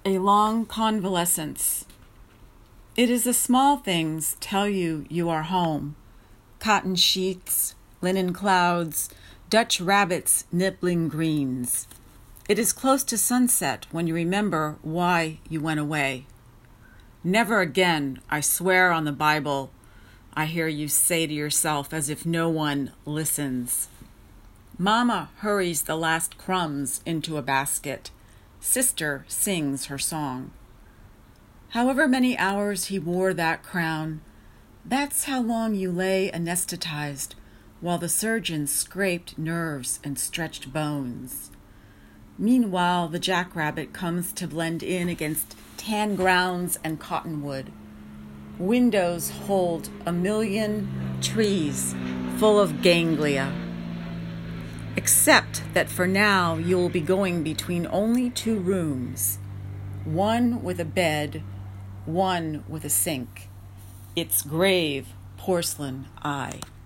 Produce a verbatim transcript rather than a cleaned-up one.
A long convalescence. It is the small things tell you you are home. Cotton sheets, linen clouds, Dutch rabbits nibbling greens. It is close to sunset when you remember why you went away. Never again, I swear on the Bible, I hear you say to yourself as if no one listens. Mama hurries the last crumbs into a basket. Sister sings her song. However many hours he wore that crown, that's how long you lay anesthetized while the surgeon scraped nerves and stretched bones. Meanwhile, the jackrabbit comes to blend in against tan grounds and cottonwood. Windows hold a million trees full of ganglia. Except that for now you will be going between only two rooms, one with a bed, one with a sink. Its grave porcelain eye.